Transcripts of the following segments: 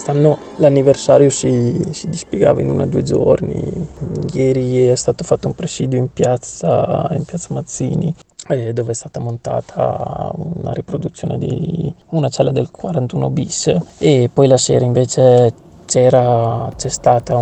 quest'anno l'anniversario si dispiegava in 1 o 2 giorni. Ieri è stato fatto un presidio in piazza Mazzini, dove è stata montata una riproduzione di una cella del 41 bis, e poi la sera invece c'è stata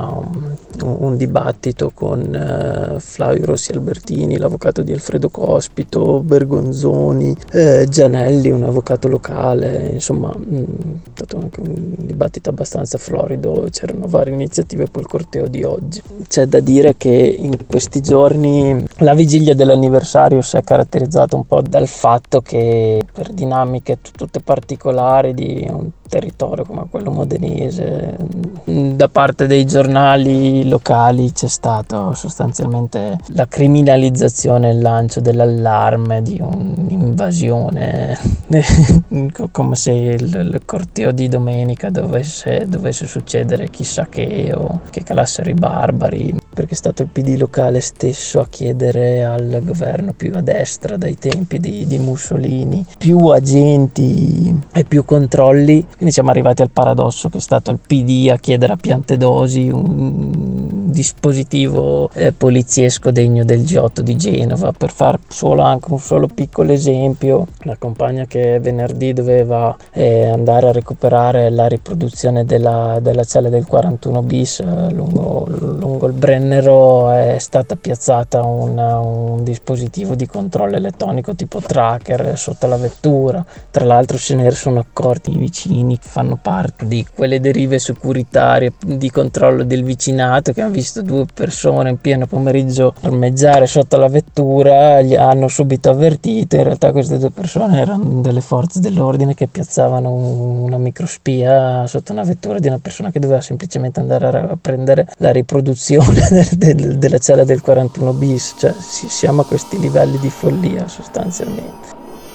un dibattito con Flavio Rossi Albertini, l'avvocato di Alfredo Cospito, Bergonzoni, Gianelli, un avvocato locale, insomma, è stato anche un dibattito abbastanza florido, c'erano varie iniziative, poi il corteo di oggi. C'è da dire che in questi giorni la vigilia dell'anniversario si è caratterizzata un po' dal fatto che, per dinamiche tutte particolari di un territorio come quello modenese, da parte dei giornali locali c'è stato sostanzialmente la criminalizzazione e il lancio dell'allarme di un'invasione, come se il corteo di domenica dovesse succedere chissà che, o che calassero i barbari, perché è stato il PD locale stesso a chiedere al governo più a destra dai tempi di Mussolini più agenti e più controlli. Quindi siamo arrivati al paradosso che è stato il PD a chiedere a Piantedosi un dispositivo poliziesco degno del G8 di Genova. Per far anche un solo piccolo esempio, la compagna che venerdì doveva andare a recuperare la riproduzione della cella del 41 bis lungo il Brennero, è stata piazzata un dispositivo di controllo elettronico tipo tracker sotto la vettura. Tra l'altro se ne sono accorti i vicini che fanno parte di quelle derive securitarie di controllo del vicinato, che hanno visto 2 persone in pieno pomeriggio ormeggiare sotto la vettura, li hanno subito avvertito. In realtà queste 2 persone erano delle forze dell'ordine che piazzavano una microspia sotto una vettura di una persona che doveva semplicemente andare a prendere la riproduzione della cella del 41 bis. Cioè siamo a questi livelli di follia sostanzialmente.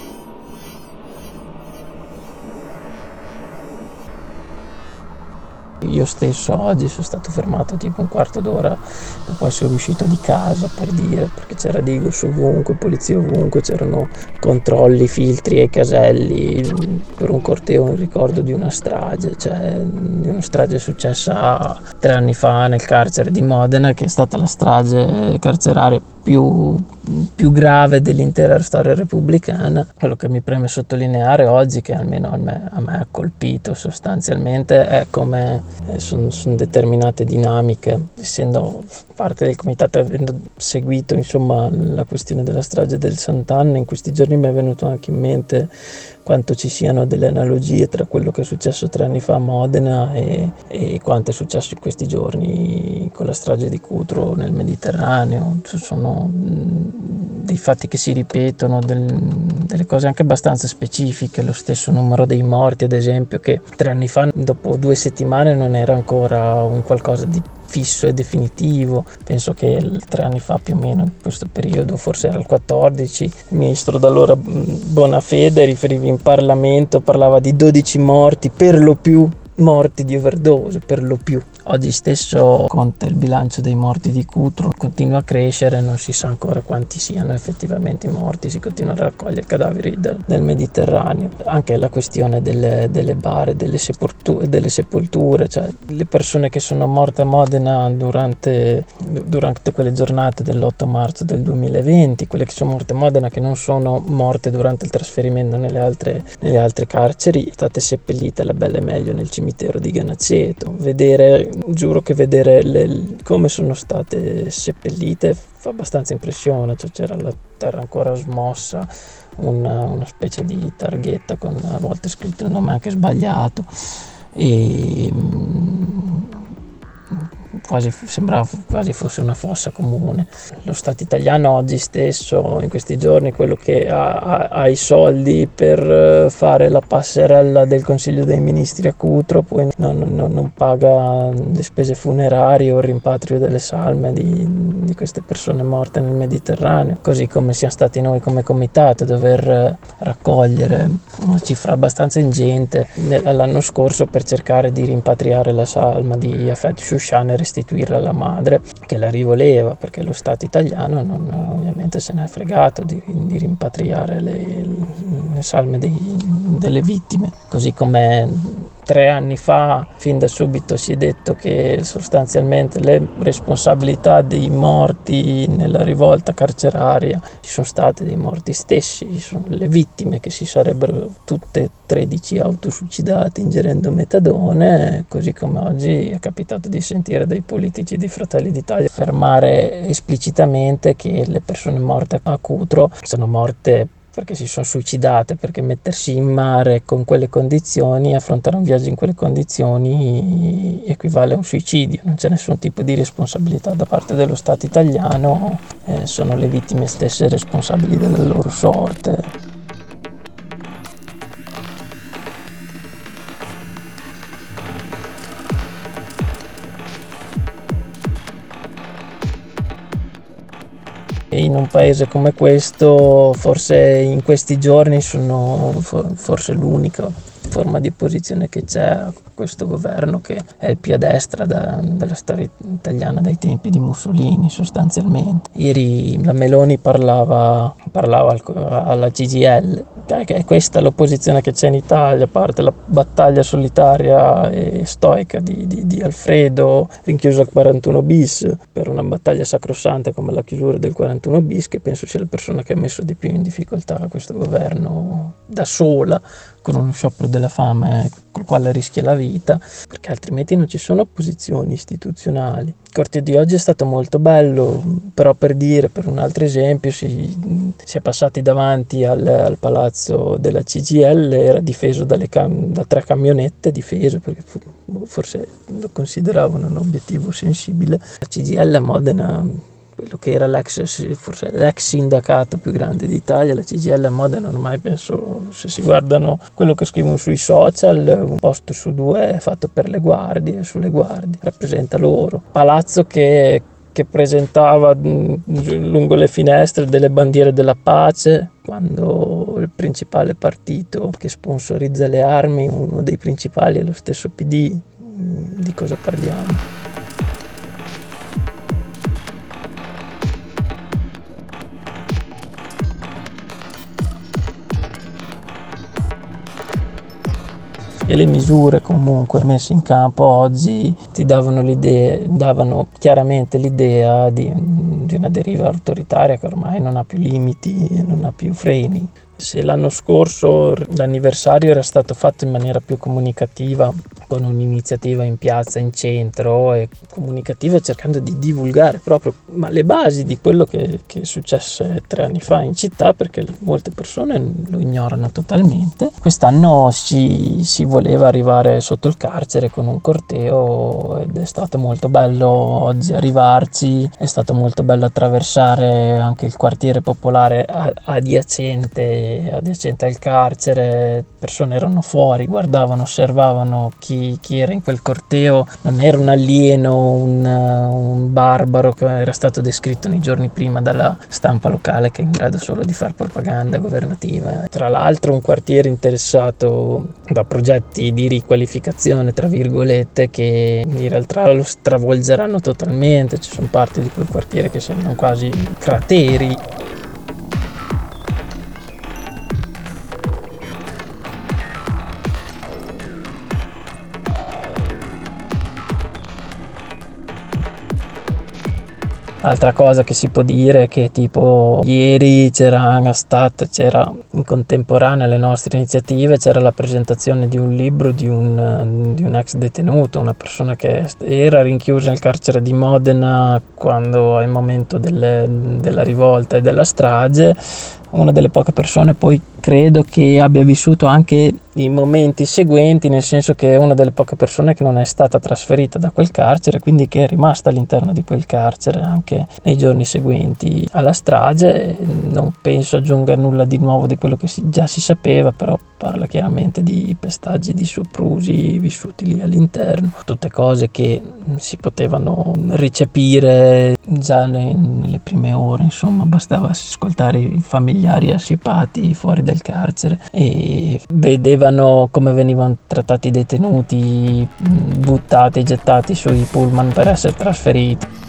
Io stesso oggi sono stato fermato tipo un quarto d'ora dopo essere uscito di casa, per dire, perché c'era Digos ovunque, polizia ovunque, c'erano controlli, filtri ai caselli per un corteo, un ricordo di una strage, cioè di una strage successa 3 anni fa nel carcere di Modena, che è stata la strage carceraria più grave dell'intera storia repubblicana. Quello che mi preme sottolineare oggi, che almeno a me ha colpito sostanzialmente, è come sono determinate dinamiche. Essendo parte del comitato, avendo seguito insomma la questione della strage del Sant'Anna, in questi giorni mi è venuto anche in mente quanto ci siano delle analogie tra quello che è successo 3 anni fa a Modena e quanto è successo in questi giorni con la strage di Cutro nel Mediterraneo. Ci sono dei fatti che si ripetono, delle cose anche abbastanza specifiche. Lo stesso numero dei morti, ad esempio, che 3 anni fa, dopo 2 settimane, non era ancora un qualcosa di fisso e definitivo. Penso che 3 anni fa più o meno in questo periodo, forse era il 14, il ministro d'allora Bonafede riferiva in Parlamento, parlava di 12 morti, per lo più morti di overdose, per lo più. Oggi stesso conta il bilancio dei morti di Cutro, continua a crescere, non si sa ancora quanti siano effettivamente morti, si continua a raccogliere cadaveri del Mediterraneo. Anche la questione delle bare, delle sepolture, cioè le persone che sono morte a Modena durante quelle giornate dell'8 marzo del 2020, quelle che sono morte a Modena che non sono morte durante il trasferimento nelle altre carceri, state seppellite alla bella e meglio nel cimitero di Ganaceto. Giuro che vedere come sono state seppellite fa abbastanza impressione, cioè c'era la terra ancora smossa, una specie di targhetta con a volte scritto il nome anche sbagliato, e sembrava quasi fosse una fossa comune. Lo Stato italiano oggi stesso, in questi giorni, quello che ha i soldi per fare la passerella del Consiglio dei Ministri a Cutro, poi non paga le spese funerarie o il rimpatrio delle salme di queste persone morte nel Mediterraneo, così come siamo stati noi come comitato a dover raccogliere una cifra abbastanza ingente l'anno scorso per cercare di rimpatriare la salma di Afet Shushan e restituirla alla madre, che la rivoleva, perché lo Stato italiano ovviamente se ne è fregato di rimpatriare le salme delle vittime. Così come 3 anni fa, fin da subito, si è detto che sostanzialmente le responsabilità dei morti nella rivolta carceraria ci sono state dei morti stessi, sono le vittime che si sarebbero tutte 13 autosuicidate ingerendo metadone, così come oggi è capitato di sentire dai politici di Fratelli d'Italia affermare esplicitamente che le persone morte a Cutro sono morte perché si sono suicidate, perché mettersi in mare con quelle condizioni, affrontare un viaggio in quelle condizioni equivale a un suicidio, non c'è nessun tipo di responsabilità da parte dello Stato italiano, sono le vittime stesse responsabili della loro sorte. In un paese come questo, forse in questi giorni sono forse l'unica forma di opposizione che c'è a questo governo, che è il più a destra della storia italiana dai tempi di Mussolini sostanzialmente. Ieri la Meloni parlava alla CGIL, che è questa l'opposizione che c'è in Italia, a parte la battaglia solitaria e stoica di Alfredo rinchiuso al 41 bis per una battaglia sacrosanta come la chiusura del 41 bis, che penso sia la persona che ha messo di più in difficoltà questo governo da sola, con uno sciopero della fame col quale rischia la vita, perché altrimenti non ci sono opposizioni istituzionali. Il corteo di oggi è stato molto bello, però per un altro esempio, si è passati davanti al palazzo della CGIL, era difeso da 3 camionette, difeso perché forse lo consideravano un obiettivo sensibile. La CGIL a Modena, quello che era forse l'ex sindacato più grande d'Italia, la CGIL a Modena, ormai penso, se si guardano quello che scrivono sui social, un posto su 2 è fatto per le guardie, sulle guardie, rappresenta loro. Palazzo che presentava lungo le finestre delle bandiere della pace, quando il principale partito che sponsorizza le armi, uno dei principali, è lo stesso PD. Di cosa parliamo? E le misure comunque messe in campo oggi ti davano chiaramente l'idea di una deriva autoritaria che ormai non ha più limiti, non ha più freni. Se l'anno scorso l'anniversario era stato fatto in maniera più comunicativa, con un'iniziativa in piazza, in centro, e comunicativa cercando di divulgare proprio le basi di quello che è successo 3 anni fa in città, perché molte persone lo ignorano totalmente, quest'anno si voleva arrivare sotto il carcere con un corteo ed è stato molto bello oggi arrivarci, è stato molto bello attraversare anche il quartiere popolare adiacente al carcere. Persone erano fuori, guardavano, osservavano chi era in quel corteo, non era un alieno, un barbaro che era stato descritto nei giorni prima dalla stampa locale, che è in grado solo di fare propaganda governativa. Tra l'altro un quartiere interessato da progetti di riqualificazione, tra virgolette, che in realtà lo stravolgeranno totalmente. Ci sono parti di quel quartiere che sembrano quasi crateri. Altra cosa che si può dire è che tipo ieri c'era in contemporanea alle nostre iniziative, c'era la presentazione di un libro di un ex detenuto, una persona che era rinchiusa nel carcere di Modena quando al momento della rivolta e della strage, una delle poche persone poi credo che abbia vissuto anche i momenti seguenti, nel senso che è una delle poche persone che non è stata trasferita da quel carcere, quindi che è rimasta all'interno di quel carcere anche nei giorni seguenti alla strage. Non penso aggiunga nulla di nuovo di quello che già si sapeva, però parla chiaramente di pestaggi, di soprusi vissuti lì all'interno, tutte cose che si potevano recepire già nelle prime ore, insomma bastava ascoltare i familiari assiepati fuori dal carcere e vedevano come venivano trattati i detenuti, buttati e gettati sui pullman per essere trasferiti.